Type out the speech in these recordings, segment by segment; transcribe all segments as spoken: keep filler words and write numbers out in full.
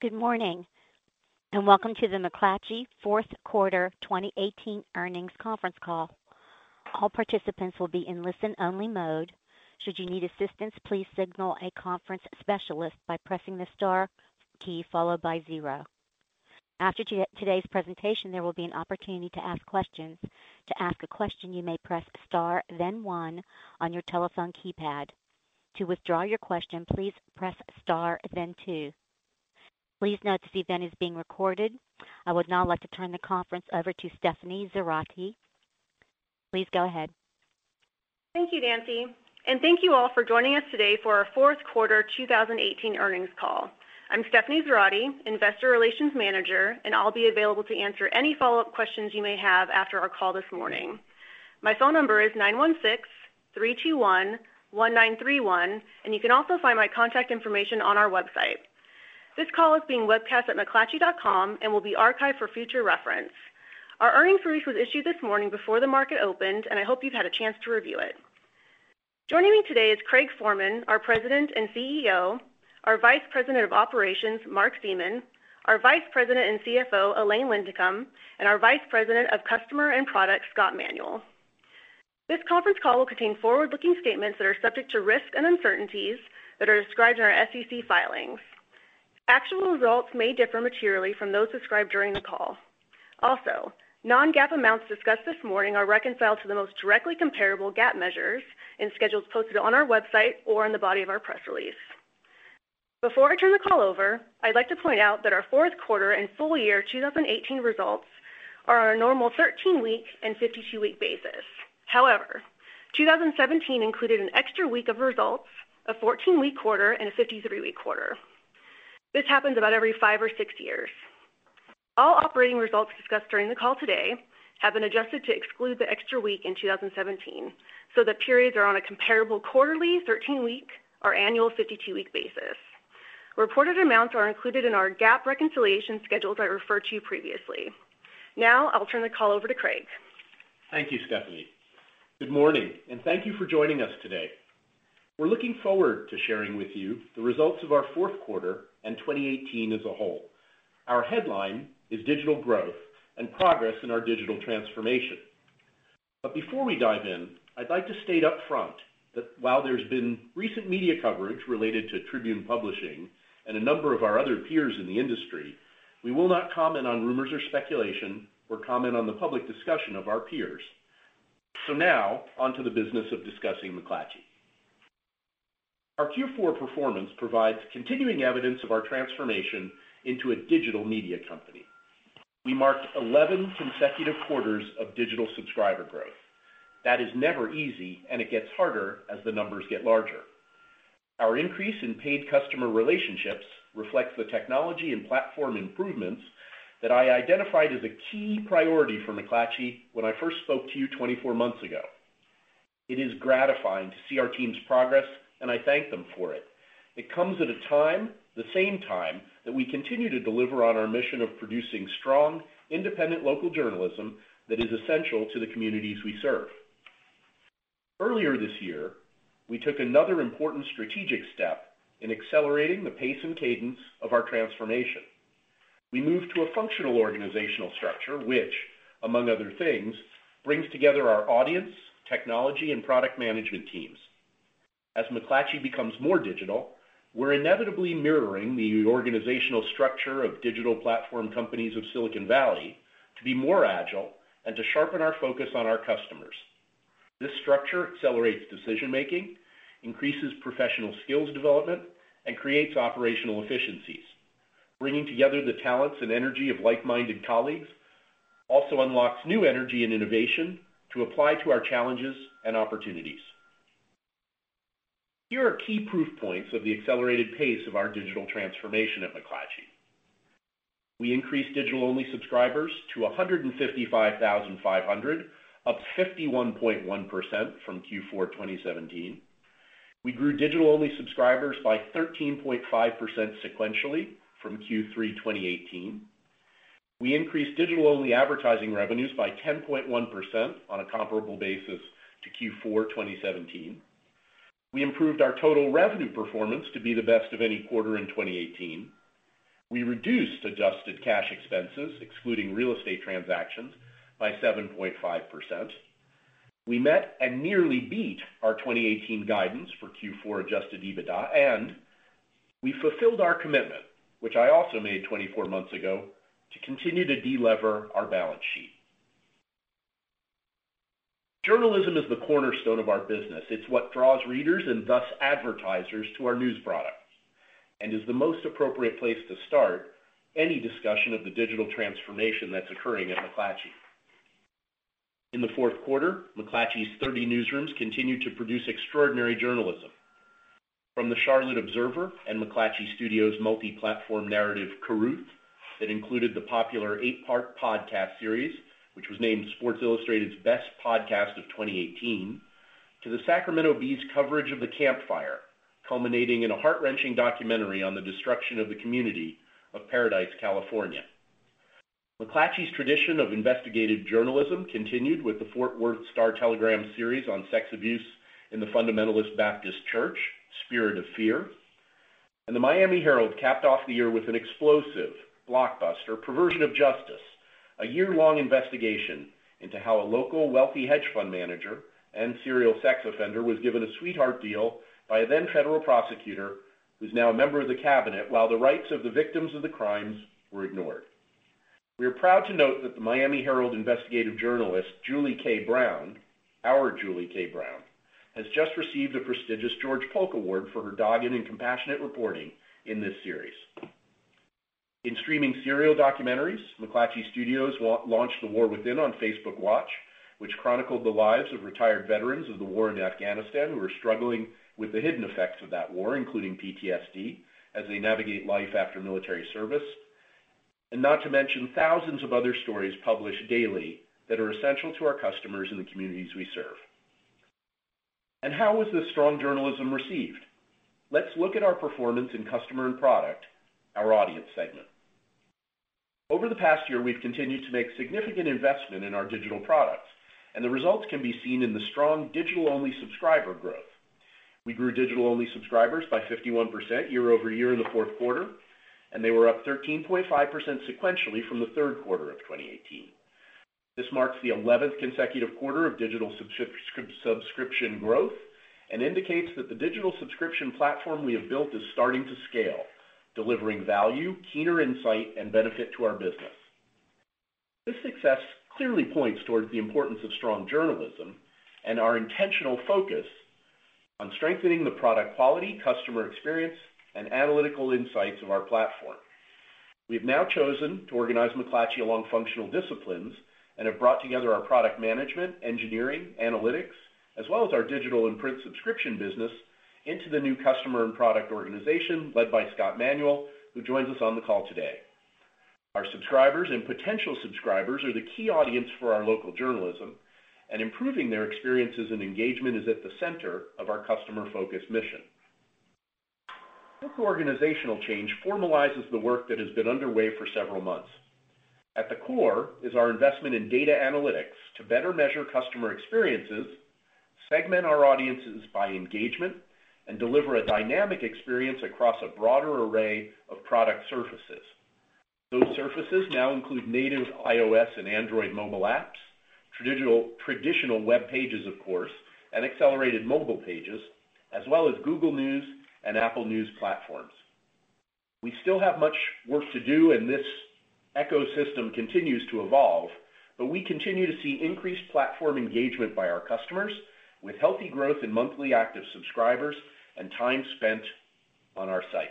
Good morning, and welcome to the McClatchy fourth quarter twenty eighteen earnings conference call. All participants will be in listen-only mode. Should you need assistance, please signal a conference specialist by pressing the star key followed by zero. After today's presentation, there will be an opportunity to ask questions. To ask a question, you may press star, then one on your telephone keypad. To withdraw your question, please press star, then two. Please note this event is being recorded. I would now like to turn the conference over to Stephanie Zerati. Please go ahead. Thank you, Nancy, and thank you all for joining us today for our fourth quarter two thousand eighteen earnings call. I'm Stephanie Zerati, Investor Relations Manager, and I'll be available to answer any follow-up questions you may have after our call this morning. My phone number is nine one six, three two one, one nine three one, and you can also find my contact information on our website. This call is being webcast at McClatchy dot com and will be archived for future reference. Our earnings release was issued this morning before the market opened, and I hope you've had a chance to review it. Joining me today is Craig Foreman, our President and C E O, our Vice President of Operations, Mark Seaman, our Vice President and C F O, Elaine Lindenkamp, and our Vice President of Customer and Product, Scott Manuel. This conference call will contain forward-looking statements that are subject to risks and uncertainties that are described in our S E C filings. Actual results may differ materially from those described during the call. Also, non-GAAP amounts discussed this morning are reconciled to the most directly comparable GAAP measures in schedules posted on our website or in the body of our press release. Before I turn the call over, I'd like to point out that our fourth quarter and full year two thousand eighteen results are on a normal thirteen-week and fifty-two-week basis. However, two thousand seventeen included an extra week of results, a fourteen-week quarter, and a fifty-three-week quarter. This happens about every five or six years. All operating results discussed during the call today have been adjusted to exclude the extra week in two thousand seventeen, so that periods are on a comparable quarterly thirteen-week or annual fifty-two-week basis. Reported amounts are included in our GAAP reconciliation schedules I referred to previously. Now I'll turn the call over to Craig. Thank you, Stephanie. Good morning, and thank you for joining us today. We're looking forward to sharing with you the results of our fourth quarter and twenty eighteen as a whole. Our headline is digital growth and progress in our digital transformation. But before we dive in, I'd like to state up front that while there's been recent media coverage related to Tribune Publishing and a number of our other peers in the industry, we will not comment on rumors or speculation or comment on the public discussion of our peers. So now, on to the business of discussing McClatchy. Our Q four performance provides continuing evidence of our transformation into a digital media company. We marked eleven consecutive quarters of digital subscriber growth. That is never easy, and it gets harder as the numbers get larger. Our increase in paid customer relationships reflects the technology and platform improvements that I identified as a key priority for McClatchy when I first spoke to you twenty-four months ago. It is gratifying to see our team's progress, and I thank them for it. It comes at a time, the same time, that we continue to deliver on our mission of producing strong, independent local journalism that is essential to the communities we serve. Earlier this year, we took another important strategic step in accelerating the pace and cadence of our transformation. We moved to a functional organizational structure which, among other things, brings together our audience, technology, and product management teams. As McClatchy becomes more digital, we're inevitably mirroring the organizational structure of digital platform companies of Silicon Valley to be more agile and to sharpen our focus on our customers. This structure accelerates decision-making, increases professional skills development, and creates operational efficiencies. Bringing together the talents and energy of like-minded colleagues also unlocks new energy and innovation to apply to our challenges and opportunities. Here are key proof points of the accelerated pace of our digital transformation at McClatchy. We increased digital-only subscribers to one hundred fifty-five thousand five hundred, up fifty-one point one percent from Q four twenty seventeen. We grew digital-only subscribers by thirteen point five percent sequentially from Q three twenty eighteen. We increased digital-only advertising revenues by ten point one percent on a comparable basis to Q four twenty seventeen. We improved our total revenue performance to be the best of any quarter in twenty eighteen. We reduced adjusted cash expenses, excluding real estate transactions, by seven point five percent. We met and nearly beat our twenty eighteen guidance for Q four adjusted EBITDA, and we fulfilled our commitment, which I also made twenty-four months ago, to continue to delever our balance sheet. Journalism is the cornerstone of our business. It's what draws readers and thus advertisers to our news product, and is the most appropriate place to start any discussion of the digital transformation that's occurring at McClatchy. In the fourth quarter, McClatchy's thirty newsrooms continued to produce extraordinary journalism. From the Charlotte Observer and McClatchy Studios' multi-platform narrative Caruth, that included the popular eight-part podcast series, which was named Sports Illustrated's Best Podcast of twenty eighteen, to the Sacramento Bee's coverage of the Camp Fire, culminating in a heart-wrenching documentary on the destruction of the community of Paradise, California. McClatchy's tradition of investigative journalism continued with the Fort Worth Star-Telegram series on sex abuse in the Fundamentalist Baptist Church, Spirit of Fear. And the Miami Herald capped off the year with an explosive, blockbuster, Perversion of Justice, a year-long investigation into how a local wealthy hedge fund manager and serial sex offender was given a sweetheart deal by a then federal prosecutor who's now a member of the cabinet, while the rights of the victims of the crimes were ignored. We are proud to note that the Miami Herald investigative journalist Julie K. Brown, our Julie K. Brown, has just received a prestigious George Polk Award for her dogged and compassionate reporting in this series. In streaming serial documentaries, McClatchy Studios launched The War Within on Facebook Watch, which chronicled the lives of retired veterans of the war in Afghanistan who are struggling with the hidden effects of that war, including P T S D, as they navigate life after military service, and not to mention thousands of other stories published daily that are essential to our customers and the communities we serve. And how was this strong journalism received? Let's look at our performance in customer and product, our audience segment. Over the past year, we've continued to make significant investment in our digital products, and the results can be seen in the strong digital-only subscriber growth. We grew digital-only subscribers by fifty-one percent year over year in the fourth quarter, and they were up thirteen point five percent sequentially from the third quarter of twenty eighteen. This marks the eleventh consecutive quarter of digital subscri- subscription growth and indicates that the digital subscription platform we have built is starting to scale, delivering value, keener insight, and benefit to our business. This success clearly points towards the importance of strong journalism and our intentional focus on strengthening the product quality, customer experience, and analytical insights of our platform. We have now chosen to organize McClatchy along functional disciplines and have brought together our product management, engineering, analytics, as well as our digital and print subscription business into the new customer and product organization led by Scott Manuel, who joins us on the call today. Our subscribers and potential subscribers are the key audience for our local journalism, and improving their experiences and engagement is at the center of our customer-focused mission. This organizational change formalizes the work that has been underway for several months. At the core is our investment in data analytics to better measure customer experiences, segment our audiences by engagement, and deliver a dynamic experience across a broader array of product surfaces. Those surfaces now include native iOS and Android mobile apps, traditional, traditional web pages, of course, and accelerated mobile pages, as well as Google News and Apple News platforms. We still have much work to do, and this ecosystem continues to evolve, but we continue to see increased platform engagement by our customers, with healthy growth in monthly active subscribers and time spent on our sites.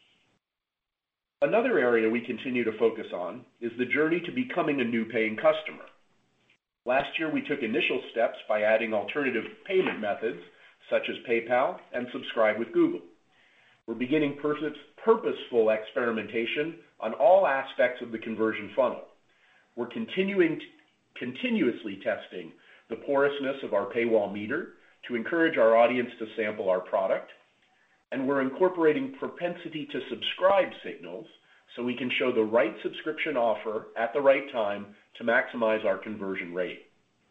Another area we continue to focus on is the journey to becoming a new paying customer. Last year, we took initial steps by adding alternative payment methods, such as PayPal and Subscribe with Google. We're beginning purpose, purposeful experimentation on all aspects of the conversion funnel. We're continuing to, continuously testing the porousness of our paywall meter to encourage our audience to sample our product, and we're incorporating propensity to subscribe signals so we can show the right subscription offer at the right time to maximize our conversion rate.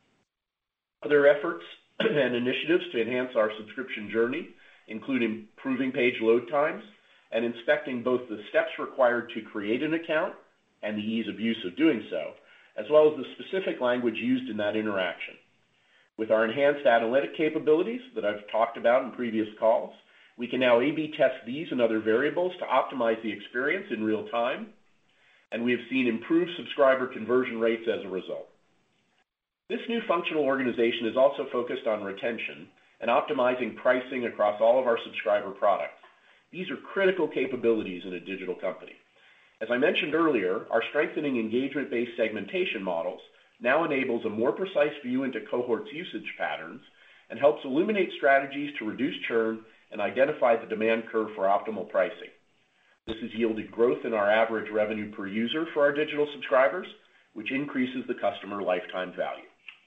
Other efforts and initiatives to enhance our subscription journey include improving page load times and inspecting both the steps required to create an account and the ease of use of doing so, as well as the specific language used in that interaction. With our enhanced analytic capabilities that I've talked about in previous calls, we can now A B test these and other variables to optimize the experience in real time, and we have seen improved subscriber conversion rates as a result. This new functional organization is also focused on retention and optimizing pricing across all of our subscriber products. These are critical capabilities in a digital company. As I mentioned earlier, our strengthening engagement-based segmentation models now enables a more precise view into cohorts' usage patterns and helps illuminate strategies to reduce churn and identify the demand curve for optimal pricing. This has yielded growth in our average revenue per user for our digital subscribers, which increases the customer lifetime value.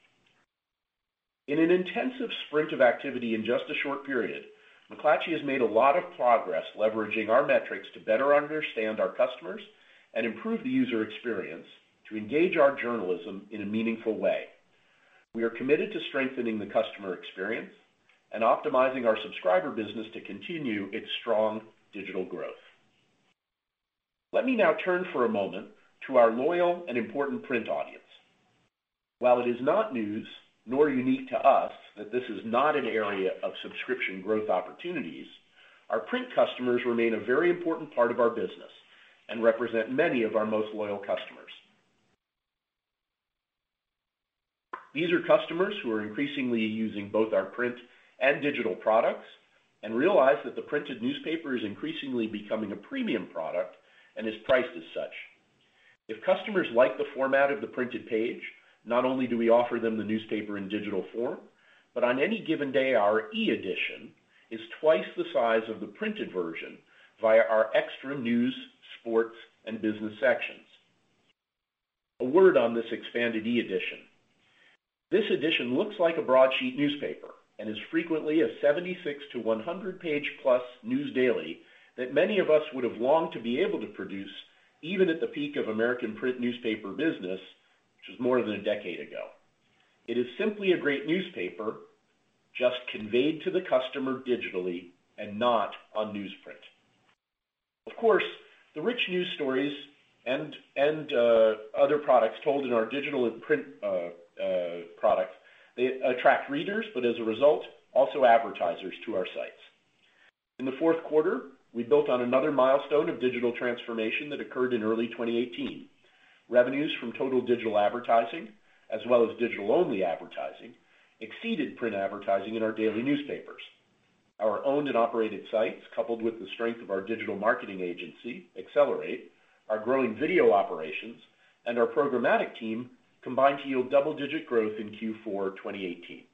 In an intensive sprint of activity in just a short period, McClatchy has made a lot of progress leveraging our metrics to better understand our customers and improve the user experience to engage our journalism in a meaningful way. We are committed to strengthening the customer experience and optimizing our subscriber business to continue its strong digital growth. Let me now turn for a moment to our loyal and important print audience. While it is not news nor unique to us that this is not an area of subscription growth opportunities, our print customers remain a very important part of our business and represent many of our most loyal customers. These are customers who are increasingly using both our print and digital products and realize that the printed newspaper is increasingly becoming a premium product and is priced as such. If customers like the format of the printed page, not only do we offer them the newspaper in digital form, but on any given day our e-edition is twice the size of the printed version via our extra news, sports, and business sections. A word on this expanded e-edition. This edition looks like a broadsheet newspaper and is frequently a seventy-six to one hundred page plus news daily that many of us would have longed to be able to produce even at the peak of American print newspaper business, which was more than a decade ago. It is simply a great newspaper, just conveyed to the customer digitally and not on newsprint. Of course, the rich news stories and, and uh, other products told in our digital and print uh, uh, products, they attract readers, but as a result, also advertisers to our sites. In the fourth quarter, we built on another milestone of digital transformation that occurred in early twenty eighteen. Revenues from total digital advertising, as well as digital-only advertising, exceeded print advertising in our daily newspapers. Our owned and operated sites, coupled with the strength of our digital marketing agency, Accelerate, our growing video operations, and our programmatic team combined to yield double-digit growth in Q four twenty eighteen.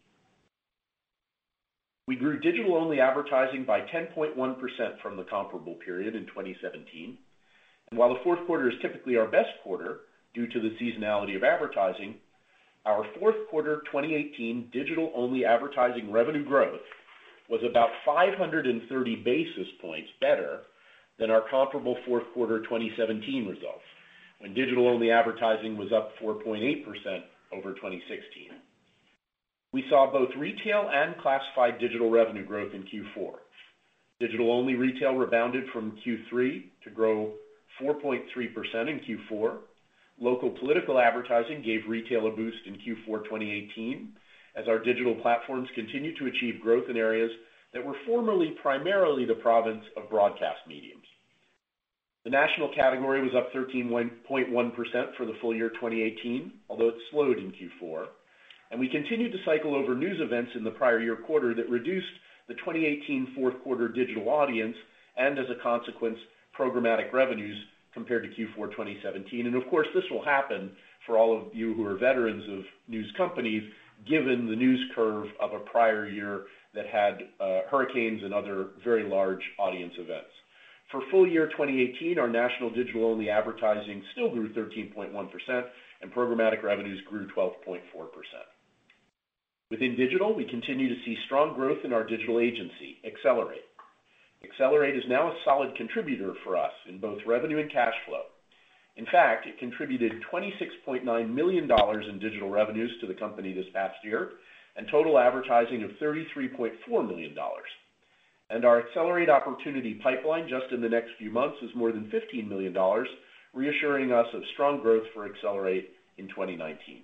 We grew digital-only advertising by ten point one percent from the comparable period in twenty seventeen. And while the fourth quarter is typically our best quarter due to the seasonality of advertising, our fourth quarter twenty eighteen digital-only advertising revenue growth was about five hundred thirty basis points better than our comparable fourth quarter twenty seventeen results, when digital-only advertising was up four point eight percent over twenty sixteen. We saw both retail and classified digital revenue growth in Q four. Digital-only retail rebounded from Q three to grow four point three percent in Q four. Local political advertising gave retail a boost in Q four twenty eighteen, as our digital platforms continue to achieve growth in areas that were formerly primarily the province of broadcast mediums. The national category was up thirteen point one percent for the full year twenty eighteen, although it slowed in Q four, and we continued to cycle over news events in the prior year quarter that reduced the twenty eighteen fourth quarter digital audience and, as a consequence, programmatic revenues compared to Q four twenty seventeen. And of course, this will happen for all of you who are veterans of news companies, given the news curve of a prior year that had uh, hurricanes and other very large audience events. For full year twenty eighteen, our national digital-only advertising still grew thirteen point one percent, and programmatic revenues grew twelve point four percent. Within digital, we continue to see strong growth in our digital agency, Accelerate. Accelerate is now a solid contributor for us in both revenue and cash flow. In fact, it contributed twenty-six point nine million dollars in digital revenues to the company this past year, and total advertising of thirty-three point four million dollars. and our Accelerate opportunity pipeline just in the next few months is more than fifteen million dollars, reassuring us of strong growth for Accelerate in twenty nineteen.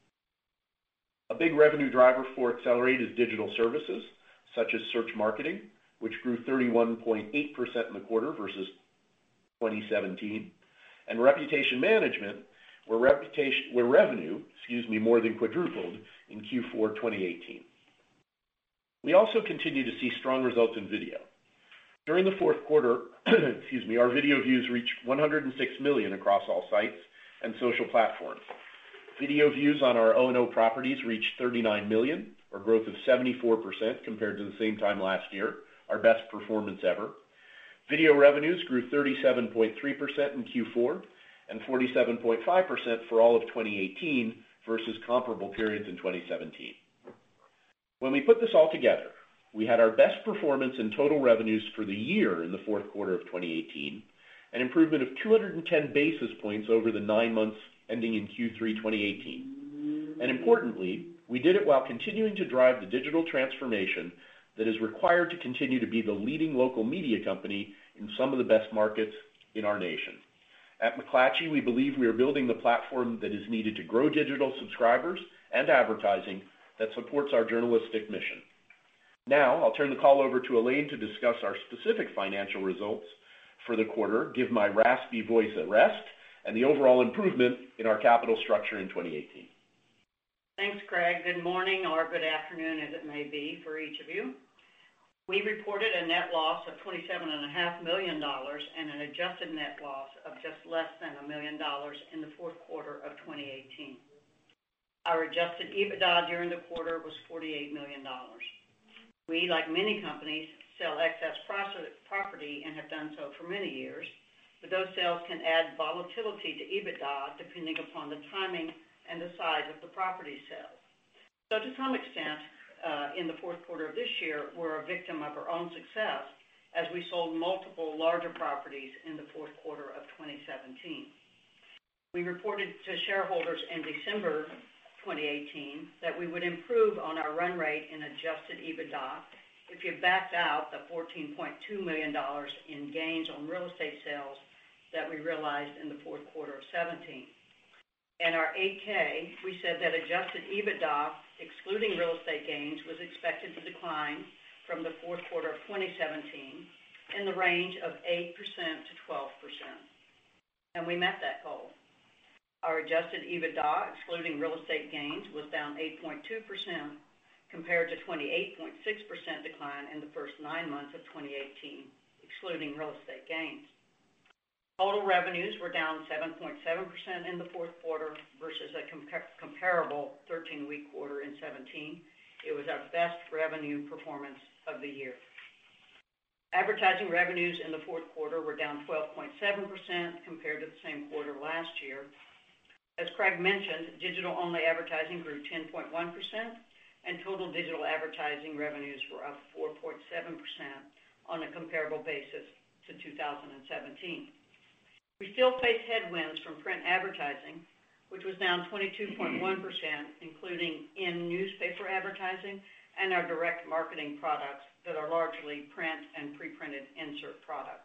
A big revenue driver for Accelerate is digital services, such as search marketing, which grew thirty-one point eight percent in the quarter versus twenty seventeen, and reputation management, where, reputation, where revenue excuse me, more than quadrupled in Q four twenty eighteen. We also continue to see strong results in video. During the fourth quarter, excuse me, our video views reached one hundred six million across all sites and social platforms. Video views on our O and O properties reached thirty-nine million, or growth of seventy-four percent compared to the same time last year, our best performance ever. Video revenues grew thirty-seven point three percent in Q four and forty-seven point five percent for all of twenty eighteen versus comparable periods in twenty seventeen. When we put this all together, we had our best performance in total revenues for the year in the fourth quarter of twenty eighteen, an improvement of two hundred ten basis points over the nine months ending in Q three twenty eighteen. And importantly, we did it while continuing to drive the digital transformation that is required to continue to be the leading local media company in some of the best markets in our nation. At McClatchy, we believe we are building the platform that is needed to grow digital subscribers and advertising that supports our journalistic mission. Now, I'll turn the call over to Elaine to discuss our specific financial results for the quarter, give my raspy voice a rest, and the overall improvement in our capital structure in twenty eighteen. Thanks, Craig. Good morning or good afternoon, as it may be for each of you. We reported a net loss of twenty-seven point five million dollars and an adjusted net loss of just less than a million dollars in the fourth quarter of twenty eighteen. Our adjusted EBITDA during the quarter was forty-eight million dollars. We, like many companies, sell excess property and have done so for many years, but those sales can add volatility to EBITDA depending upon the timing and the size of the property sales. So to some extent, uh, in the fourth quarter of this year, we're a victim of our own success as we sold multiple larger properties in the fourth quarter of twenty seventeen. We reported to shareholders in December twenty eighteen that we would improve on our run rate in adjusted EBITDA if you backed out the fourteen point two million dollars in gains on real estate sales that we realized in the fourth quarter of seventeen. In our eight K, we said that adjusted EBITDA, excluding real estate gains, was expected to decline from the fourth quarter of twenty seventeen in the range of eight percent to twelve percent. And we met that goal. Our adjusted EBITDA, excluding real estate gains, was down eight point two percent compared to twenty-eight point six percent decline in the first nine months of twenty eighteen, excluding real estate gains. Total revenues were down seven point seven percent in the fourth quarter versus a com- comparable thirteen-week quarter in seventeen. It was our best revenue performance of the year. Advertising revenues in the fourth quarter were down twelve point seven percent compared to the same quarter last year. As Craig mentioned, digital-only advertising grew ten point one percent, and total digital advertising revenues were up four point seven percent on a comparable basis to two thousand seventeen. We still face headwinds from print advertising, which was down twenty-two point one percent, including in newspaper advertising and our direct marketing products that are largely print and pre-printed insert products.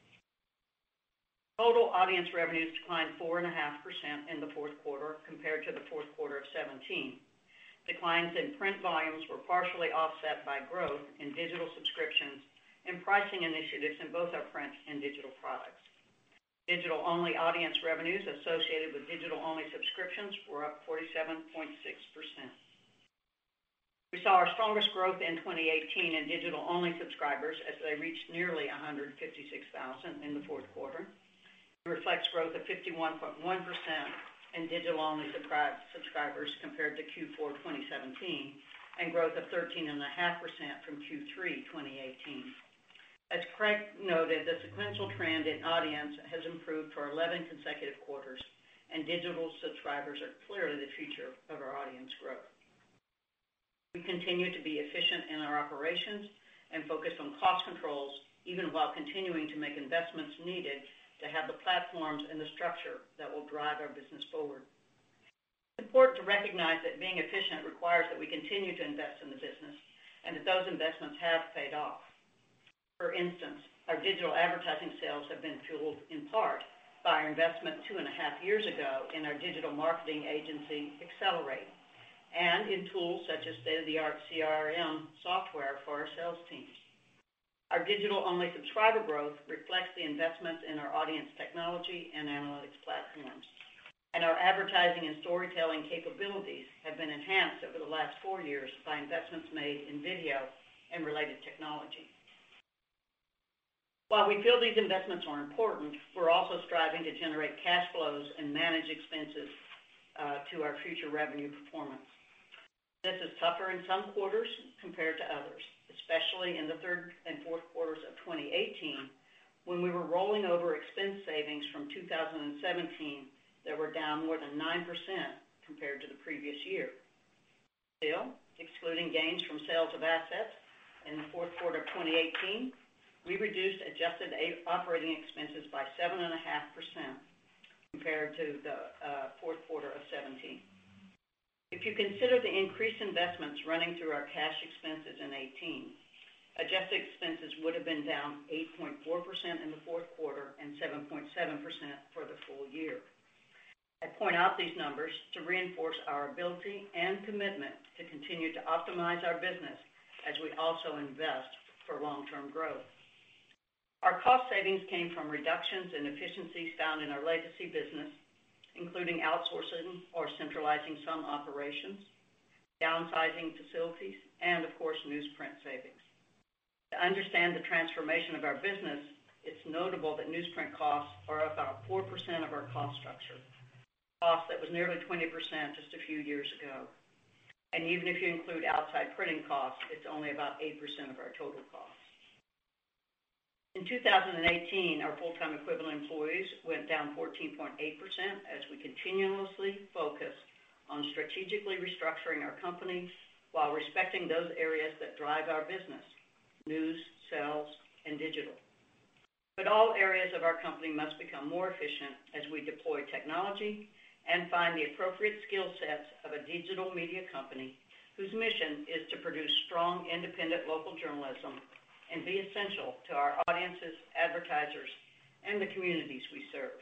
Total audience revenues declined four point five percent in the fourth quarter compared to the fourth quarter of seventeen. Declines in print volumes were partially offset by growth in digital subscriptions and pricing initiatives in both our print and digital products. Digital-only audience revenues associated with digital-only subscriptions were up forty-seven point six percent. We saw our strongest growth in twenty eighteen in digital-only subscribers as they reached nearly one hundred fifty-six thousand in the fourth quarter. It reflects growth of fifty-one point one percent in digital-only subscribers compared to Q four twenty seventeen and growth of thirteen point five percent from Q three twenty eighteen. As Craig noted, the sequential trend in audience has improved for eleven consecutive quarters, and digital subscribers are clearly the future of our audience growth. We continue to be efficient in our operations and focused on cost controls, even while continuing to make investments needed to have the platforms and the structure that will drive our business forward. It's important to recognize that being efficient requires that we continue to invest in the business and that those investments have paid off. For instance, our digital advertising sales have been fueled in part by our investment two and a half years ago in our digital marketing agency, Accelerate, and in tools such as state-of-the-art C R M software for our sales teams. Our digital-only subscriber growth reflects the investments in our audience technology and analytics platforms. And our advertising and storytelling capabilities have been enhanced over the last four years by investments made in video and related technology. While we feel these investments are important, we're also striving to generate cash flows and manage expenses uh, to our future revenue performance. This is tougher in some quarters compared to others, especially in the third and fourth quarters of twenty eighteen, when we were rolling over expense savings from two thousand seventeen that were down more than nine percent compared to the previous year. Still, excluding gains from sales of assets in the fourth quarter of twenty eighteen, we reduced adjusted operating expenses by seven point five percent compared to the uh, fourth quarter of seventeen. If you consider the increased investments running through our cash expenses in eighteen, adjusted expenses would have been down eight point four percent in the fourth quarter and seven point seven percent for the full year. I point out these numbers to reinforce our ability and commitment to continue to optimize our business as we also invest for long-term growth. Our cost savings came from reductions in efficiencies found in our legacy business, including outsourcing or centralizing some operations, downsizing facilities, and, of course, newsprint savings. To understand the transformation of our business, it's notable that newsprint costs are about four percent of our cost structure, cost that was nearly twenty percent just a few years ago. And even if you include outside printing costs, it's only about eight percent of our total costs. In two thousand eighteen, our full-time equivalent employees went down fourteen point eight percent as we continuously focus on strategically restructuring our company while respecting those areas that drive our business, news, sales, and digital. But all areas of our company must become more efficient as we deploy technology and find the appropriate skill sets of a digital media company whose mission is to produce strong, independent local journalism and be essential to our audiences, advertisers, and the communities we serve.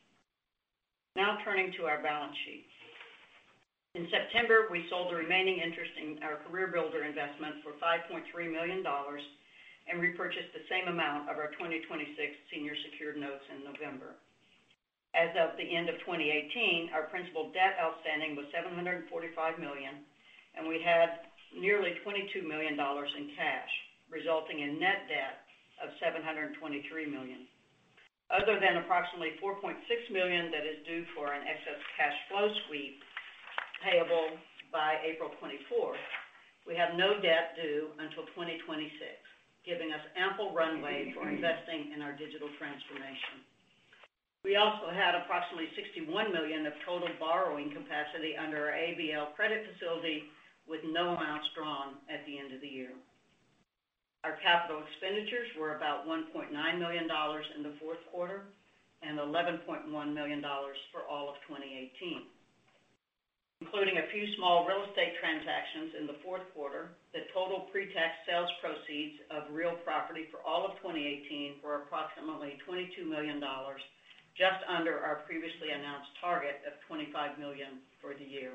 Now turning to our balance sheet. In September, we sold the remaining interest in our Career Builder investment for five point three million dollars and repurchased the same amount of our twenty twenty-six senior secured notes in November. As of the end of twenty eighteen, our principal debt outstanding was seven hundred forty-five million dollars, and we had nearly twenty-two million dollars in cash, resulting in net debt of seven hundred twenty-three million dollars. Other than approximately four point six million dollars that is due for an excess cash flow sweep payable by April twenty-fourth, we have no debt due until twenty twenty-six, giving us ample runway for investing in our digital transformation. We also had approximately sixty-one million dollars of total borrowing capacity under our A B L credit facility with no amounts drawn at the end of the year. Our capital expenditures were about one point nine million dollars in the fourth quarter and eleven point one million dollars for all of twenty eighteen. Including a few small real estate transactions in the fourth quarter, the total pre-tax sales proceeds of real property for all of twenty eighteen were approximately twenty-two million dollars, just under our previously announced target of twenty-five million dollars for the year.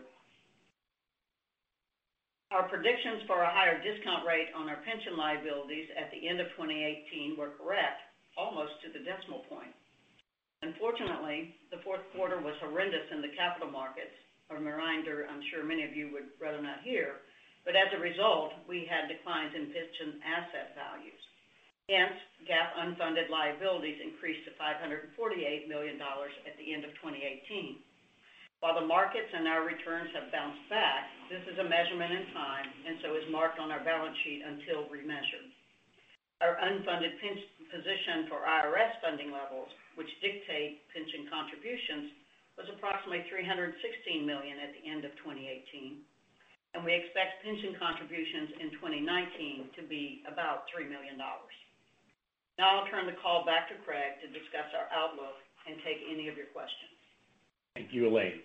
Our predictions for a higher discount rate on our pension liabilities at the end of twenty eighteen were correct, almost to the decimal point. Unfortunately, the fourth quarter was horrendous in the capital markets, a reminder I'm sure many of you would rather not hear, but as a result, we had declines in pension asset values. Hence, GAAP unfunded liabilities increased to five hundred forty-eight million dollars at the end of twenty eighteen. While the markets and our returns have bounced back, this is a measurement in time and so is marked on our balance sheet until remeasured. Our unfunded pension position for I R S funding levels, which dictate pension contributions, was approximately three hundred sixteen million dollars at the end of twenty eighteen, and we expect pension contributions in twenty nineteen to be about three million dollars. Now I'll turn the call back to Craig to discuss our outlook and take any of your questions. Thank you, Elaine.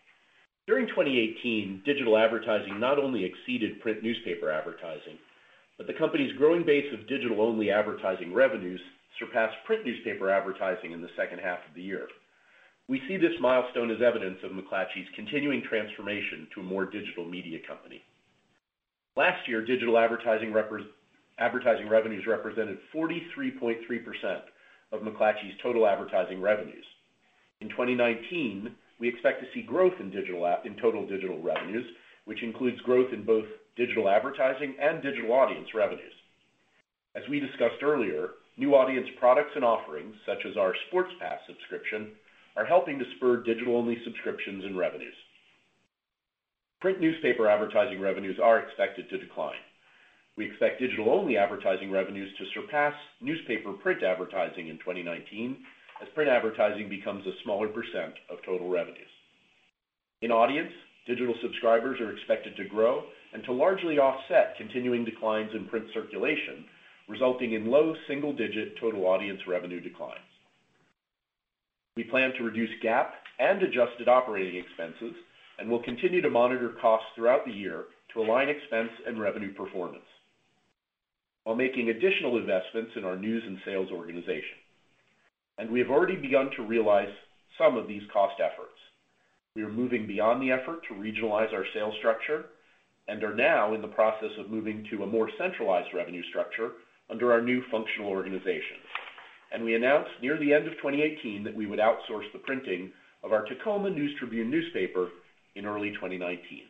During twenty eighteen, digital advertising not only exceeded print newspaper advertising, but the company's growing base of digital-only advertising revenues surpassed print newspaper advertising in the second half of the year. We see this milestone as evidence of McClatchy's continuing transformation to a more digital media company. Last year, digital advertising, repre- advertising revenues represented forty-three point three percent of McClatchy's total advertising revenues. In twenty nineteen, we expect to see growth in digital in total digital revenues, which includes growth in both digital advertising and digital audience revenues. As we discussed earlier, new audience products and offerings, such as our Sports Pass subscription, are helping to spur digital-only subscriptions and revenues. Print newspaper advertising revenues are expected to decline. We expect digital-only advertising revenues to surpass newspaper print advertising in twenty nineteen, as print advertising becomes a smaller percent of total revenues. In audience, digital subscribers are expected to grow and to largely offset continuing declines in print circulation, resulting in low single-digit total audience revenue declines. We plan to reduce GAAP and adjusted operating expenses and will continue to monitor costs throughout the year to align expense and revenue performance, while making additional investments in our news and sales organization. And we have already begun to realize some of these cost efforts. We are moving beyond the effort to regionalize our sales structure and are now in the process of moving to a more centralized revenue structure under our new functional organization. And we announced near the end of twenty eighteen that we would outsource the printing of our Tacoma News Tribune newspaper in early twenty nineteen.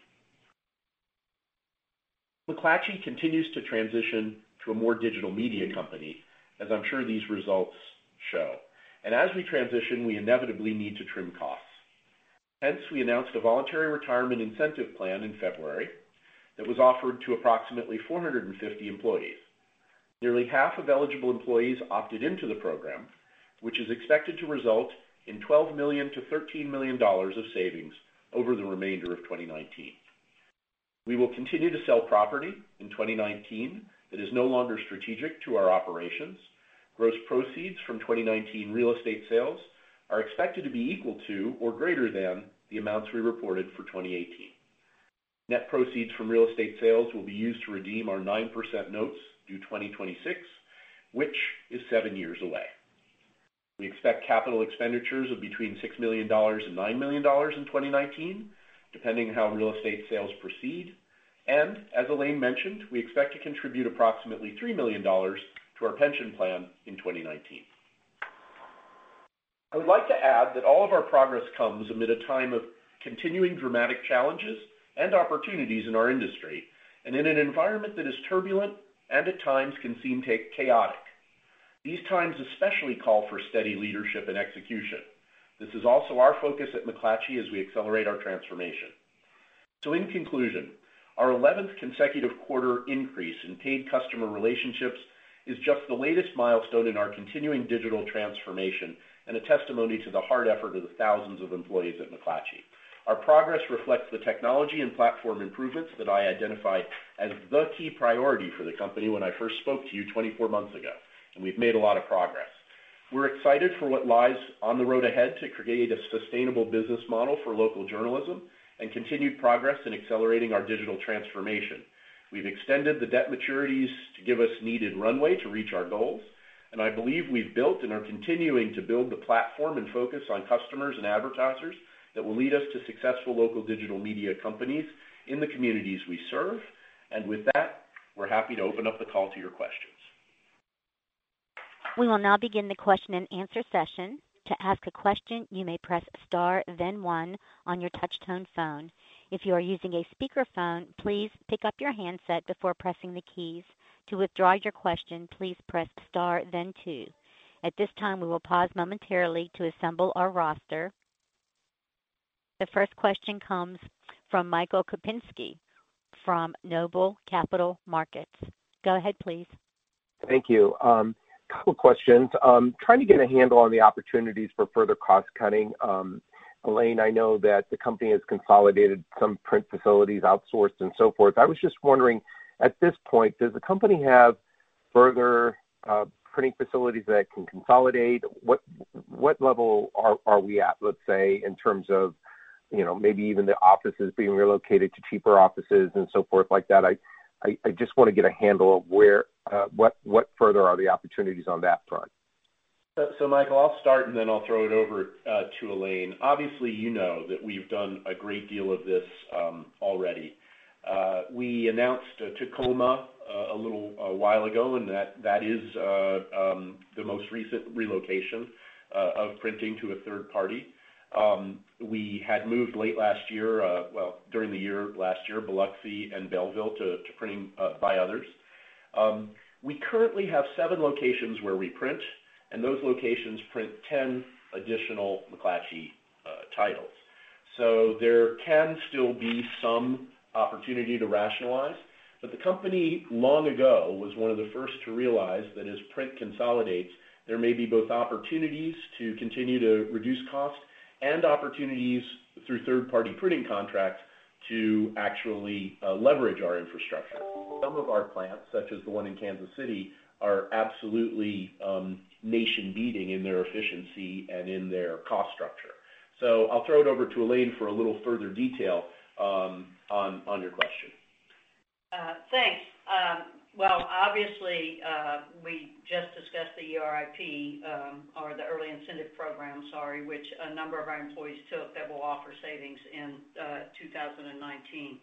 McClatchy continues to transition to a more digital media company, as I'm sure these results show. And as we transition, we inevitably need to trim costs. Hence, we announced a voluntary retirement incentive plan in February that was offered to approximately four hundred fifty employees. Nearly half of eligible employees opted into the program, which is expected to result in twelve million dollars to thirteen million dollars of savings over the remainder of twenty nineteen. We will continue to sell property in twenty nineteen that is no longer strategic to our operations. Gross proceeds from twenty nineteen real estate sales are expected to be equal to or greater than the amounts we reported for twenty eighteen. Net proceeds from real estate sales will be used to redeem our nine percent notes due twenty twenty-six, which is seven years away. We expect capital expenditures of between six million dollars and nine million dollars in twenty nineteen, depending on how real estate sales proceed. And, as Elaine mentioned, we expect to contribute approximately three million dollars to our pension plan in twenty nineteen. I would like to add that all of our progress comes amid a time of continuing dramatic challenges and opportunities in our industry, and in an environment that is turbulent and at times can seem chaotic. These times especially call for steady leadership and execution. This is also our focus at McClatchy as we accelerate our transformation. So in conclusion, our eleventh consecutive quarter increase in paid customer relationships is just the latest milestone in our continuing digital transformation and a testimony to the hard effort of the thousands of employees at McClatchy. Our progress reflects the technology and platform improvements that I identified as the key priority for the company when I first spoke to you twenty-four months ago, and we've made a lot of progress. We're excited for what lies on the road ahead to create a sustainable business model for local journalism and continued progress in accelerating our digital transformation. We've extended the debt maturities to give us needed runway to reach our goals, and I believe we've built and are continuing to build the platform and focus on customers and advertisers that will lead us to successful local digital media companies in the communities we serve. And with that, we're happy to open up the call to your questions. We will now begin the question and answer session. To ask a question, you may press star, then one on your touch-tone phone. If you are using a speakerphone, please pick up your handset before pressing the keys. To withdraw your question, please press star, then two. At this time, we will pause momentarily to assemble our roster. The first question comes from Michael Kupinski from Noble Capital Markets. Go ahead, please. Thank you. Um, couple of questions. Um, trying to get a handle on the opportunities for further cost cutting. Um, Elaine, I know that the company has consolidated some print facilities, outsourced, and so forth. I was just wondering, at this point, does the company have further uh, printing facilities that can consolidate? What what level are, are we at, let's say, in terms of, you know, maybe even the offices being relocated to cheaper offices and so forth like that? I, I, I just want to get a handle of where, uh, what, what further are the opportunities on that front? So, so Michael, I'll start and then I'll throw it over uh, to Elaine. Obviously, you know that we've done a great deal of this um, already. Uh, we announced uh, Tacoma uh, a little uh, while ago, and that, that is uh, um, the most recent relocation uh, of printing to a third party. Um, we had moved late last year, uh, well, during the year last year, Biloxi and Belleville to, to printing uh, by others. Um, we currently have seven locations where we print, and those locations print ten additional McClatchy uh, titles. So there can still be some opportunity to rationalize, but the company long ago was one of the first to realize that as print consolidates, there may be both opportunities to continue to reduce cost and opportunities through third-party printing contracts to actually uh, leverage our infrastructure. Some of our plants, such as the one in Kansas City, are absolutely um, nation-beating in their efficiency and in their cost structure. So I'll throw it over to Elaine for a little further detail um, on, on your question. Uh, thanks. Um, well, obviously, uh, we just discussed the E R I P, um, or the Early Incentive Program, sorry, which a number of our employees took that will offer savings in uh, two thousand nineteen.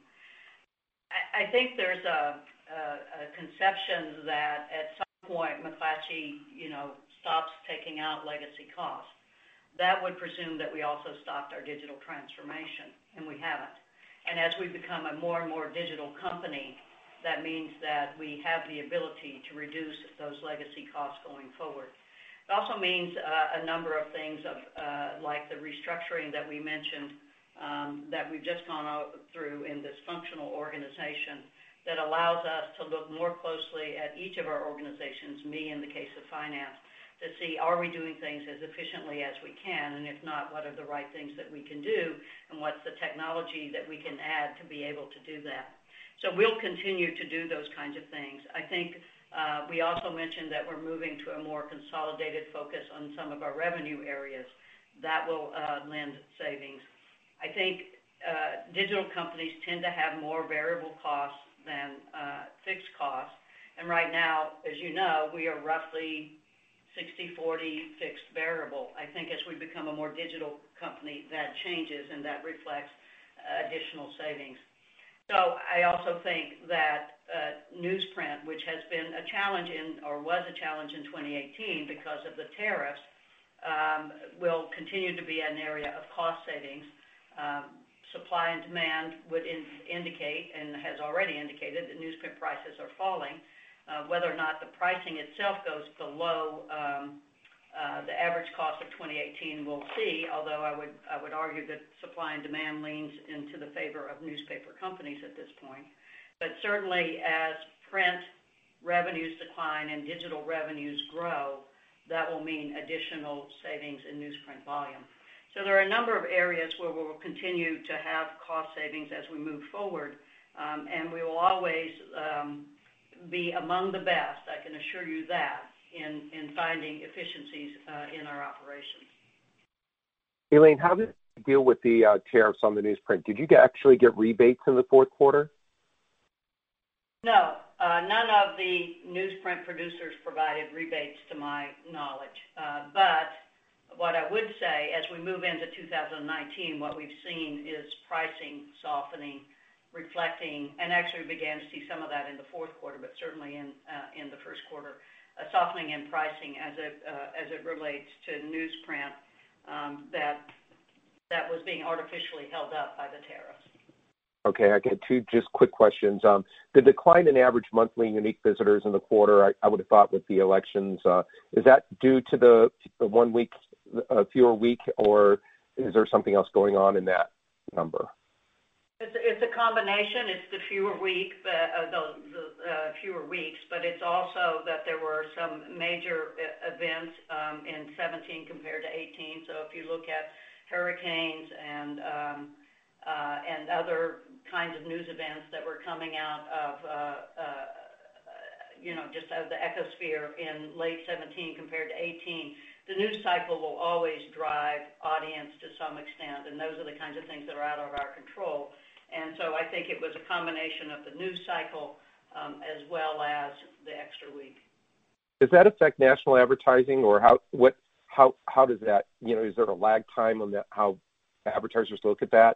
I, I think there's a, a, a conception that at some point McClatchy, you know, stops taking out legacy costs. That would presume that we also stopped our digital transformation, and we haven't. And as we become a more and more digital company, that means that we have the ability to reduce those legacy costs going forward. It also means uh, a number of things of, uh, like the restructuring that we mentioned um, that we've just gone through in this functional organization that allows us to look more closely at each of our organizations, me in the case of finance, to see are we doing things as efficiently as we can, and if not, what are the right things that we can do, and what's the technology that we can add to be able to do that. So we'll continue to do those kinds of things. I think uh, we also mentioned that we're moving to a more consolidated focus on some of our revenue areas. That will uh, lend savings. I think uh, digital companies tend to have more variable costs than uh, fixed costs. And right now, as you know, we are roughly sixty forty fixed variable. I think as we become a more digital company, that changes and that reflects uh, additional savings. So I also think that uh, newsprint, which has been a challenge in, or was a challenge in twenty eighteen because of the tariffs, um, will continue to be an area of cost savings. Um, supply and demand would in, indicate, and has already indicated, that newsprint prices are falling. Uh, whether or not the pricing itself goes below um, uh, the average cost of twenty eighteen, we'll see, although I would I would argue that supply and demand leans into the favor of newspaper companies at this point. But certainly as print revenues decline and digital revenues grow, that will mean additional savings in newsprint volume. So there are a number of areas where we will continue to have cost savings as we move forward, um, and we will always um, be among the best, I can assure you that, in, in finding efficiencies uh, in our operations. Elaine, how did you deal with the uh, tariffs on the newsprint? Did you get, actually get rebates in the fourth quarter? No, uh, none of the newsprint producers provided rebates to my knowledge. Uh, but what I would say, as we move into two thousand nineteen, what we've seen is pricing softening, reflecting, and actually we began to see some of that in the fourth quarter, but certainly in uh, in the first quarter, a softening in pricing as it uh, as it relates to newsprint um, that that was being artificially held up by the tariffs. Okay, I get two just quick questions. Um, the decline in average monthly unique visitors in the quarter, I, I would have thought with the elections, uh, is that due to the, the one week, uh, fewer week, or is there something else going on in that number? It's, it's a combination. It's the fewer week, uh, the, the uh, fewer weeks, but it's also that there were some major events um, in seventeen compared to eighteen. So if you look at hurricanes and um, uh, and other kinds of news events that were coming out of, uh, uh, you know, just out of the ecosphere in late seventeen compared to eighteen, the news cycle will always drive audience to some extent, and those are the kinds of things that are out of our control. And so I think it was a combination of the news cycle um, as well as the extra week. Does that affect national advertising, or how what how how does that, you know, is there a lag time on that, how advertisers look at that?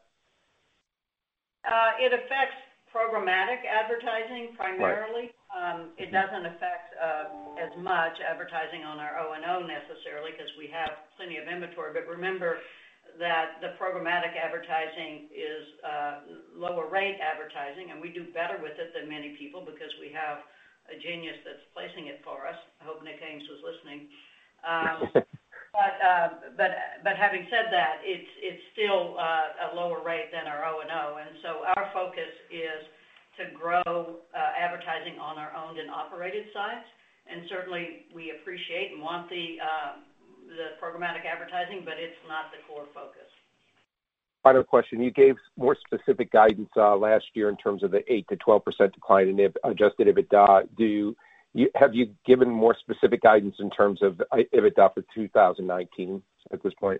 Uh, it affects programmatic advertising primarily. Right. Um, it doesn't affect uh, as much advertising on our O and O necessarily because we have plenty of inventory. But remember that the programmatic advertising is uh, lower rate advertising, and we do better with it than many people because we have a genius that's placing it for us. I hope Nick Ames was listening. Um, but, uh, but but having said that, it's it's still uh, a lower rate than our O and O, and so our focus is to grow uh, advertising on our owned and operated sites. And certainly we appreciate and want the uh, the programmatic advertising, but it's not the core focus. Final question. You gave more specific guidance uh, last year in terms of the eight to twelve percent decline in adjusted EBITDA. Do you, you, have you given more specific guidance in terms of EBITDA for two thousand nineteen at this point?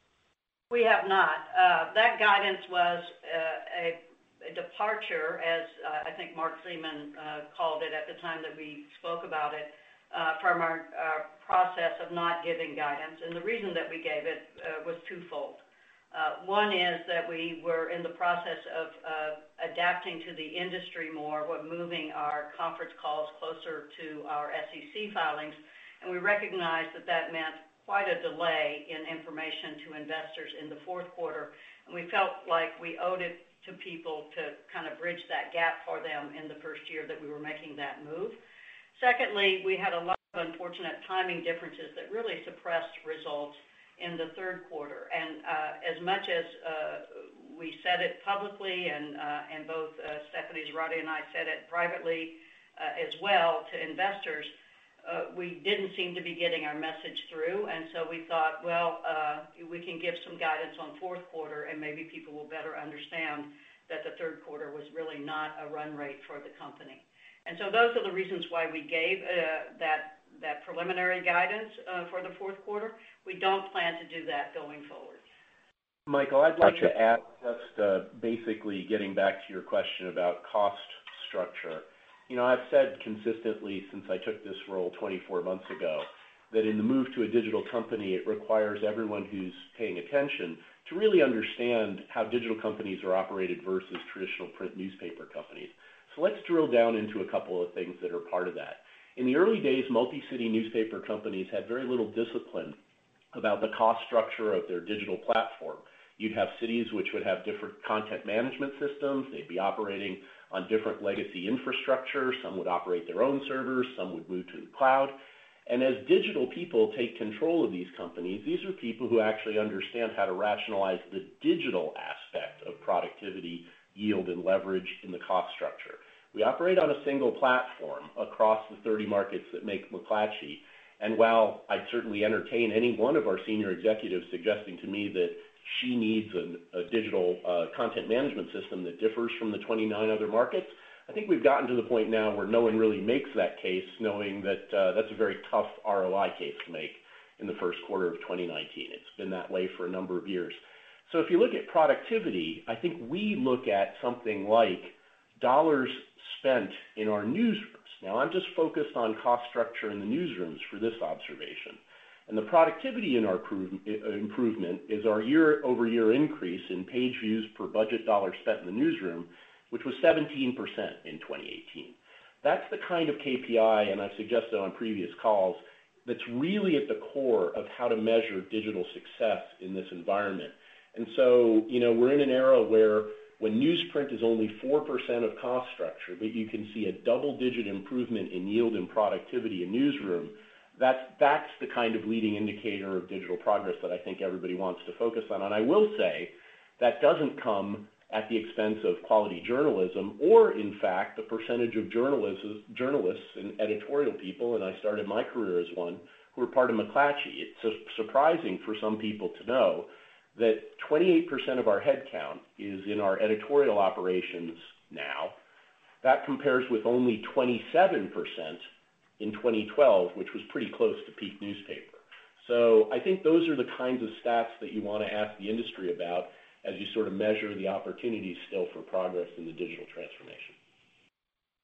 We have not. Uh, that guidance was uh, a, a departure, as uh, I think Mark Seaman uh, called it at the time that we spoke about it, uh, from our, our process of not giving guidance. And the reason that we gave it uh, was twofold. Uh, one is that we were in the process of uh, adapting to the industry more, we're moving our conference calls closer to our S E C filings, and we recognized that that meant quite a delay in information to investors in the fourth quarter, and we felt like we owed it to people to kind of bridge that gap for them in the first year that we were making that move. Secondly, we had a lot of unfortunate timing differences that really suppressed results in the third quarter. And uh, as much as uh, we said it publicly, and uh, and both uh, Stephanie Zerati and I said it privately uh, as well to investors, uh, we didn't seem to be getting our message through. And so we thought, well, uh, we can give some guidance on fourth quarter, and maybe people will better understand that the third quarter was really not a run rate for the company. And so those are the reasons why we gave uh, that that preliminary guidance uh, for the fourth quarter. We don't plan to do that going forward. Michael, I'd like to add just uh, basically getting back to your question about cost structure. You know, I've said consistently since I took this role twenty-four months ago that in the move to a digital company, it requires everyone who's paying attention to really understand how digital companies are operated versus traditional print newspaper companies. So let's drill down into a couple of things that are part of that. In the early days, multi-city newspaper companies had very little discipline about the cost structure of their digital platform. You'd have cities which would have different content management systems. They'd be operating on different legacy infrastructure. Some would operate their own servers. Some would move to the cloud. And as digital people take control of these companies, these are people who actually understand how to rationalize the digital aspect of productivity, yield, and leverage in the cost structure. We operate on a single platform across the thirty markets that make McClatchy. And while I'd certainly entertain any one of our senior executives suggesting to me that she needs a, a digital uh, content management system that differs from the twenty-nine other markets, I think we've gotten to the point now where no one really makes that case, knowing that uh, that's a very tough R O I case to make in the first quarter of twenty nineteen. It's been that way for a number of years. So if you look at productivity, I think we look at something like dollars spent in our newsrooms. Now, I'm just focused on cost structure in the newsrooms for this observation. And the productivity in our improvement is our year-over-year increase in page views per budget dollar spent in the newsroom, which was seventeen percent in twenty eighteen. That's the kind of K P I, and I've suggested on previous calls, that's really at the core of how to measure digital success in this environment. And so, you know, we're in an era where when newsprint is only four percent of cost structure, but you can see a double-digit improvement in yield and productivity in newsroom, that's, that's the kind of leading indicator of digital progress that I think everybody wants to focus on. And I will say that doesn't come at the expense of quality journalism or, in fact, the percentage of journalists, journalists and editorial people, and I started my career as one, who are part of McClatchy. It's surprising for some people to know that twenty-eight percent of our headcount is in our editorial operations now. That compares with only twenty-seven percent in twenty twelve, which was pretty close to peak newspaper. So I think those are the kinds of stats that you want to ask the industry about as you sort of measure the opportunities still for progress in the digital transformation.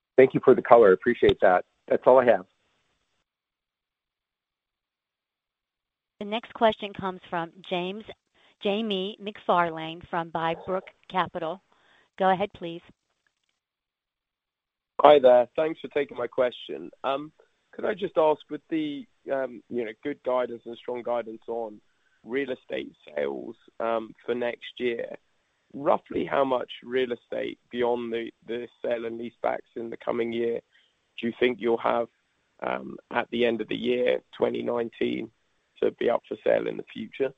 Thank you for the color. Appreciate that. That's all I have. The next question comes from James Jamie McFarlane from Bybrook Capital. Go ahead, please. Hi there. Thanks for taking my question. Um, could I just ask, with the um, you know good guidance and strong guidance on real estate sales um, for next year, roughly how much real estate beyond the, the sale and leasebacks in the coming year do you think you'll have um, at the end of the year, twenty nineteen, to be up for sale in the future?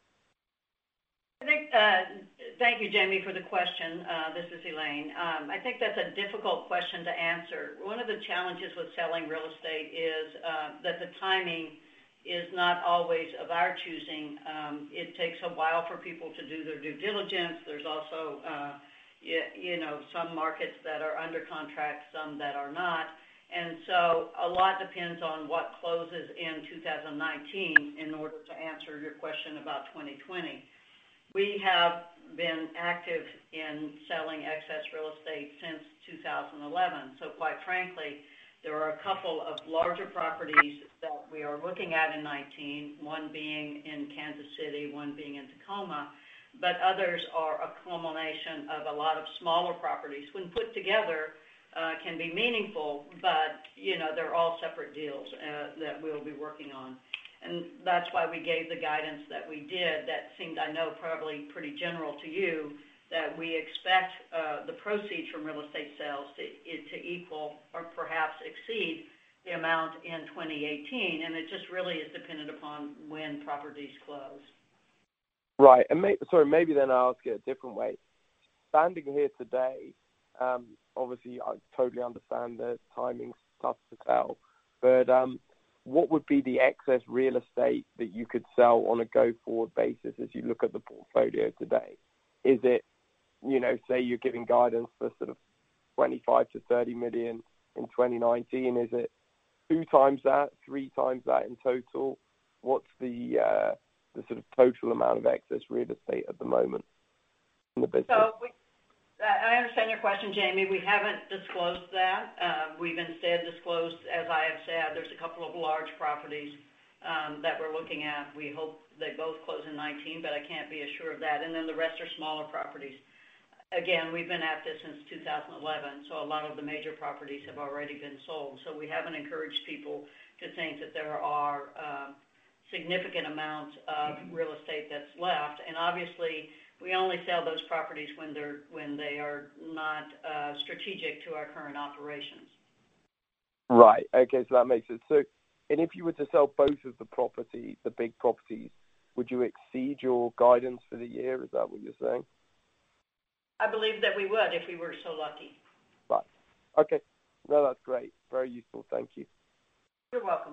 I think, uh, thank you, Jamie, for the question. Uh, this is Elaine. Um, I think that's a difficult question to answer. One of the challenges with selling real estate is uh, that the timing is not always of our choosing. Um, it takes a while for people to do their due diligence. There's also, uh, you, you know, some markets that are under contract, some that are not. And so a lot depends on what closes in two thousand nineteen in order to answer your question about twenty twenty. We have been active in selling excess real estate since two thousand eleven. So quite frankly, there are a couple of larger properties that we are looking at in nineteen, one being in Kansas City, one being in Tacoma, but others are a culmination of a lot of smaller properties. When put together, uh, can be meaningful, but, you know, they're all separate deals uh, that we'll be working on. And that's why we gave the guidance that we did. That seemed, I know, probably pretty general to you, that we expect uh, the proceeds from real estate sales to, to equal or perhaps exceed the amount in twenty eighteen, and it just really is dependent upon when properties close. Right, and may, sorry, maybe then I'll ask it a different way. Standing here today, um, obviously I totally understand the timing's tough to tell, but um, what would be the excess real estate that you could sell on a go-forward basis as you look at the portfolio today? Is it, you know, say you're giving guidance for sort of twenty-five to thirty million in twenty nineteen? Is it two times that, three times that in total? What's the uh, the sort of total amount of excess real estate at the moment in the business? So we, I understand your question, Jamie. We haven't disclosed that. Uh, we've instead disclosed, as I have said, there's a couple of large properties um, that we're looking at. We hope they both close in nineteen, but I can't be assured of that. And then the rest are smaller properties. Again, we've been at this since two thousand eleven, so a lot of the major properties have already been sold. So we haven't encouraged people to think that there are uh, significant amounts of real estate that's left. And obviously, we only sell those properties when they're when they are not uh, strategic to our current operations. Right. Okay. So that makes sense. So, and if you were to sell both of the property, the big properties, would you exceed your guidance for the year? Is that what you're saying? I believe that we would if we were so lucky. Right. Okay. No, that's great. Very useful. Thank you. You're welcome.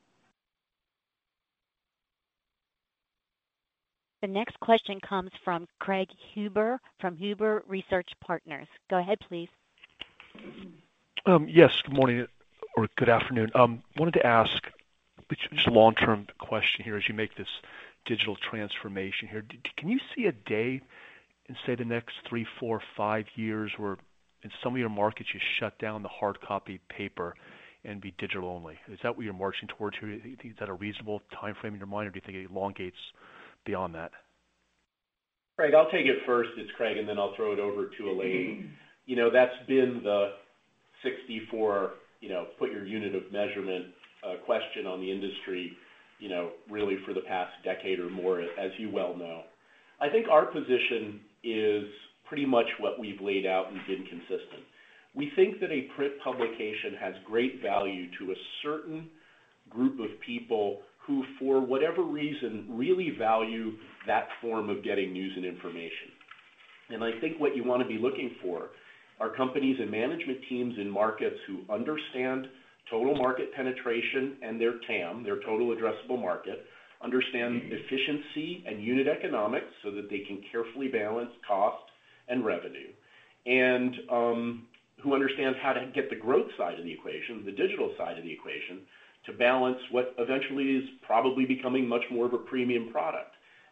The next question comes from Craig Huber from Huber Research Partners. Go ahead, please. Um, yes, good morning or good afternoon. Um, wanted to ask just a long-term question here as you make this digital transformation here. Can you see a day in, say, the next three, four, five years where in some of your markets you shut down the hard copy paper and be digital only? Is that what you're marching towards here? Is that a reasonable time frame in your mind, or do you think it elongates beyond that? Craig, I'll take it first. It's Craig, and then I'll throw it over to Elaine. You know, that's been the sixty-four, you know, put your unit of measurement uh, question on the industry, you know, really for the past decade or more, as you well know. I think our position is pretty much what we've laid out and been consistent. We think that a print publication has great value to a certain group of people who, for whatever reason, really value that form of getting news and information. And I think what you want to be looking for are companies and management teams in markets who understand total market penetration and their T A M, their total addressable market, understand efficiency and unit economics so that they can carefully balance cost and revenue, and um, who understand how to get the growth side of the equation, the digital side of the equation, to balance what eventually is probably becoming much more of a premium product.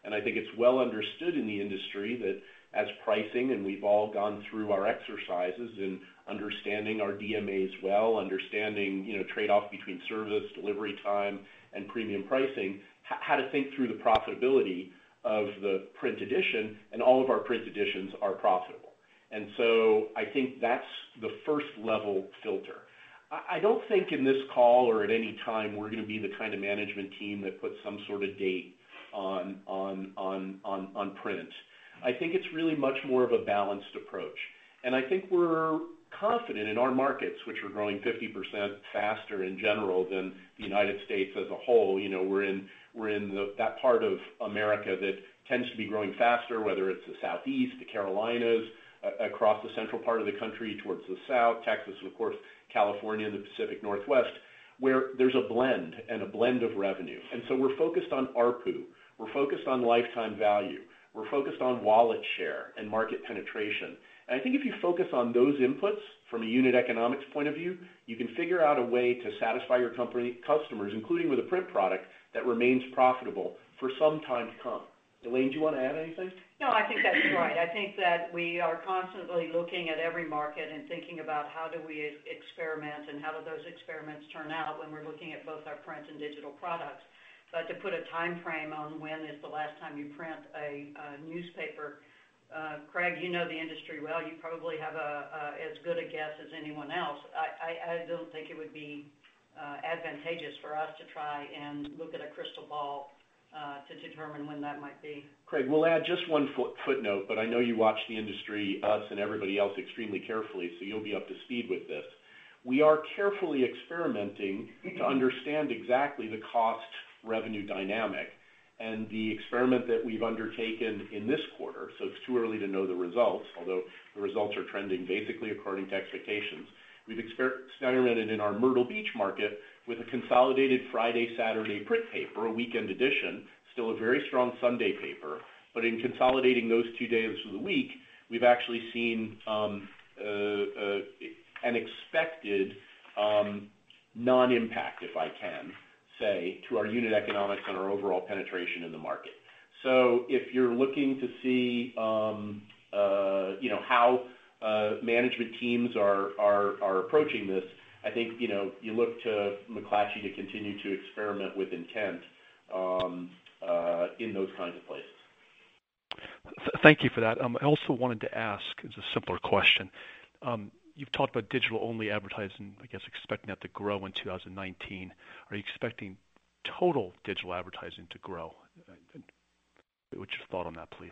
And I think it's well understood in the industry that as pricing, and we've all gone through our exercises in understanding our D M As well, understanding, you know, trade-off between service, delivery time, and premium pricing, h- how to think through the profitability of the print edition, and all of our print editions are profitable. And so I think that's the first level filter. I, I don't think in this call or at any time we're going to be the kind of management team that puts some sort of date on on on on, on print. I think it's really much more of a balanced approach. And I think we're confident in our markets, which are growing fifty percent faster in general than the United States as a whole. You know, we're in we're in the, that part of America that tends to be growing faster, whether it's the Southeast, the Carolinas, uh, across the central part of the country towards the South, Texas, and of course, California and the Pacific Northwest, where there's a blend and a blend of revenue. And so we're focused on A R P U. We're focused on lifetime value. We're focused on wallet share and market penetration. And I think if you focus on those inputs from a unit economics point of view, you can figure out a way to satisfy your company customers, including with a print product that remains profitable for some time to come. Elaine, do you want to add anything? No, I think that's right. I think that we are constantly looking at every market and thinking about how do we experiment and how do those experiments turn out when we're looking at both our print and digital products. But to put a time frame on when is the last time you print a, a newspaper, uh, Craig, you know the industry well. You probably have a, a as good a guess as anyone else. I, I, I don't think it would be uh, advantageous for us to try and look at a crystal ball uh, to determine when that might be. Craig, we'll add just one foot, footnote, but I know you watch the industry, us and everybody else, extremely carefully, so you'll be up to speed with this. We are carefully experimenting to understand exactly the cost revenue dynamic, and the experiment that we've undertaken in this quarter, so it's too early to know the results, although the results are trending basically according to expectations. We've exper- experimented in our Myrtle Beach market with a consolidated Friday, Saturday print paper, a weekend edition, still a very strong Sunday paper, but in consolidating those two days of the week, we've actually seen um, uh, uh, an expected um, non-impact, if I can say, to our unit economics and our overall penetration in the market. So if you're looking to see, um, uh, you know, how uh, management teams are, are are approaching this, I think, you know, you look to McClatchy to continue to experiment with intent um, uh, in those kinds of places. Thank you for that. Um, I also wanted to ask, as a simpler question, um, you've talked about digital-only advertising, I guess, expecting that to grow in two thousand nineteen. Are you expecting total digital advertising to grow? What's your thought on that, please?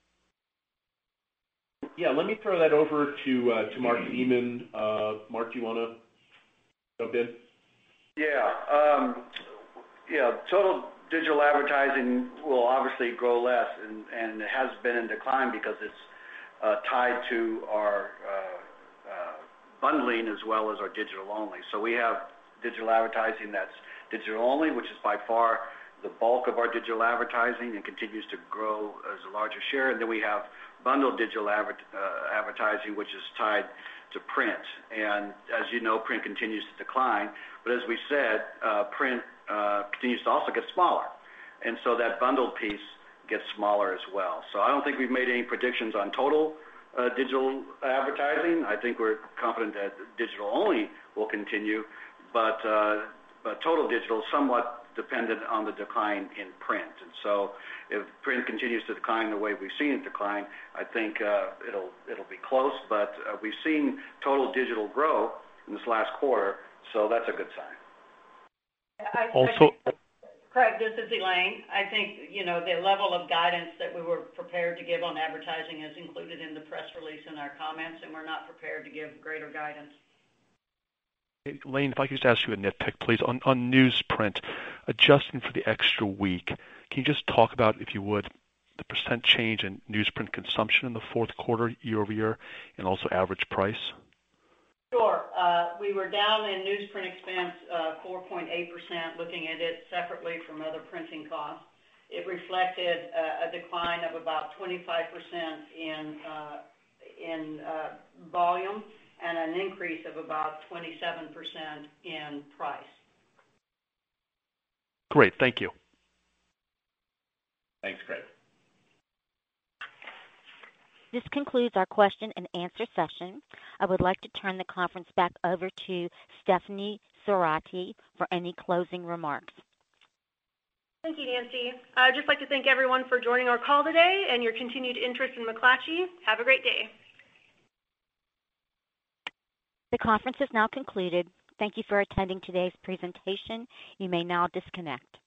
Yeah, let me throw that over to uh, to Mark Seaman. Uh, Mark, do you want to jump in? Yeah, um, yeah. Total digital advertising will obviously grow less, and, and it has been in decline because it's uh, tied to our uh, Uh, bundling as well as our digital only. So we have digital advertising that's digital only, which is by far the bulk of our digital advertising and continues to grow as a larger share. And then we have bundled digital adver- uh, advertising, which is tied to print. And as you know, print continues to decline. But as we said, uh, print uh, continues to also get smaller. And so that bundled piece gets smaller as well. So I don't think we've made any predictions on total Uh, digital advertising. I think we're confident that digital only will continue, but uh, but total digital is somewhat dependent on the decline in print. And so if print continues to decline the way we've seen it decline, I think uh, it'll it'll be close. But uh, we've seen total digital grow in this last quarter, so that's a good sign. I, also. I think- Craig, this is Elaine. I think, you know, the level of guidance that we were prepared to give on advertising is included in the press release and our comments, and we're not prepared to give greater guidance. Elaine, if I could just ask you a nitpick, please. On, on newsprint, adjusting for the extra week, can you just talk about, if you would, the percent change in newsprint consumption in the fourth quarter year over year, and also average price? Sure. Uh, we were down in newsprint expense uh, four point eight percent, looking at it separately from other printing costs. It reflected uh, a decline of about twenty-five percent in, uh, in uh, volume and an increase of about twenty-seven percent in price. Great. Thank you. Thanks, Craig. This concludes our question and answer session. I would like to turn the conference back over to Stephanie Zerati for any closing remarks. Thank you, Nancy. I'd just like to thank everyone for joining our call today and your continued interest in McClatchy. Have a great day. The conference is now concluded. Thank you for attending today's presentation. You may now disconnect.